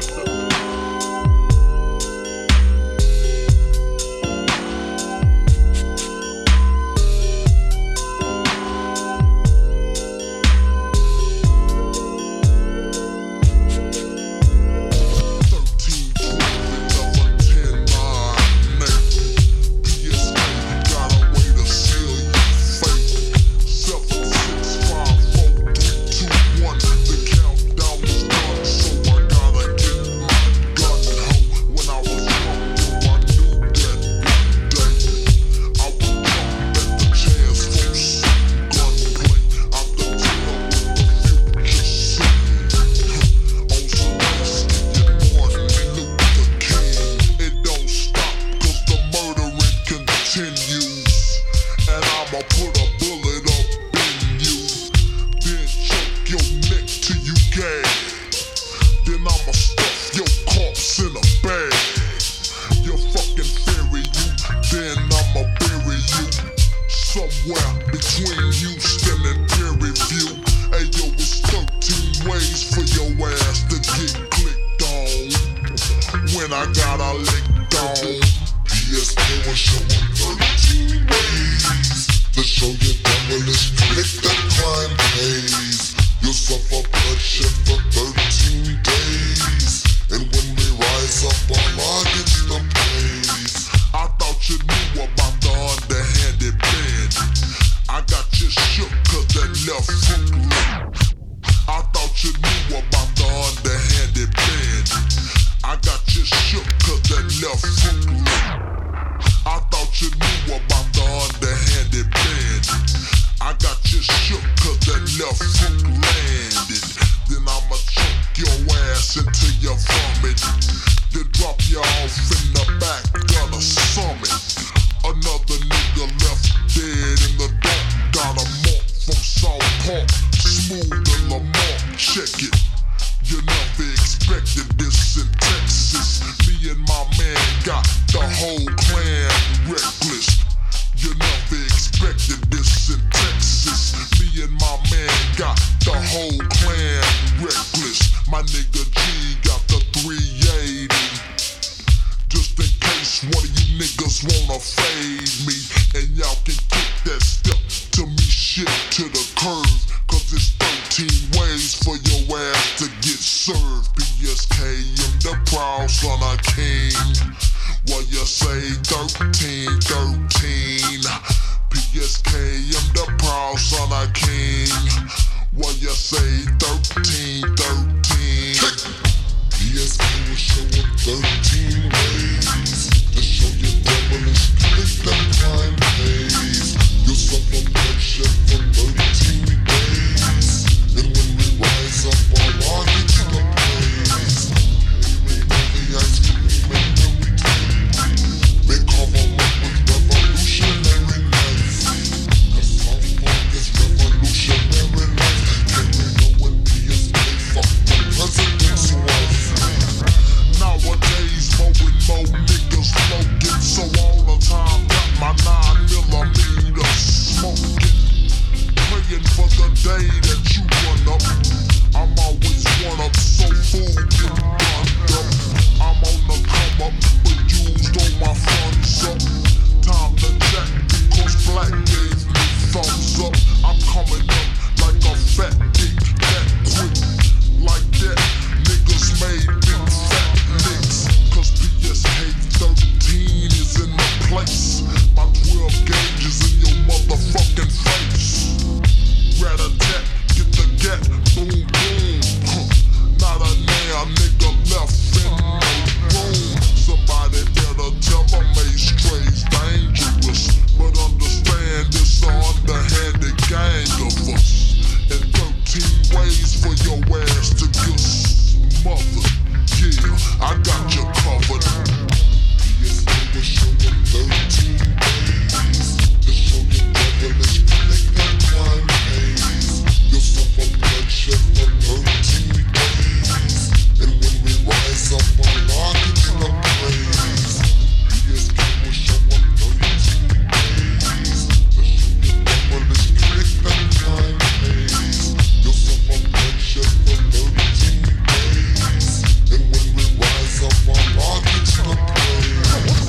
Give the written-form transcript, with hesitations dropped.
Somewhere between Houston and Prairie View. Ayo, it's 13 ways for your ass to get clicked on. When I got a licked on. PS4 is showing 13 ways to show your devilish click that crime pays. You'll suffer bloodshed for 13 days. And when we rise up, Allah gets the praise. I thought you knew about the underhanded bend. I got you shook cause that left foot limp. I thought you knew about the underhanded bend. I got you shook cause that left foot limp. I thought you knew about the underhanded bend. I got you shook cause that left foot landed. Then I'ma choke your ass until you vomit. Then drop you off in the back of the summit. Another nigga left dead in the dark. Got a mark from South Park, Smooth and Lamar. Check it. You never expected this in Texas. Me and my man got the whole clan reckless. You never expected this in Texas. Me and my man got the whole clan reckless. My nigga G got the 380. Just in case one of you niggas wanna fade me. And y'all can kick that step to me shit to the curve. Cause it's 13 ways for your ass to get served. PSK, I'm the proud son of king. What you say, 13, 13. PSK, I'm the proud son of king. What you say, 13, 13. PSK was showing 13